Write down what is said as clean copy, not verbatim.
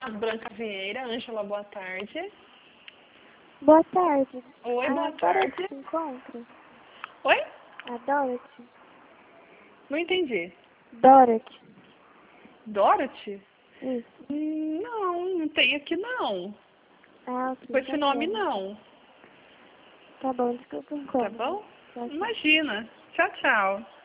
Branca Vieira, Ângela, boa tarde. Boa tarde. Oi, boa A tarde. Dorothy se encontra? Oi? A Dorothy? Não entendi. Dorothy? Dorothy? Isso. Não tem aqui não. Ah, ok. Com esse Tá nome bom. não. Tá bom, desculpa o Tá incômodo. bom? Tchau, tchau. Imagina. Tchau, tchau.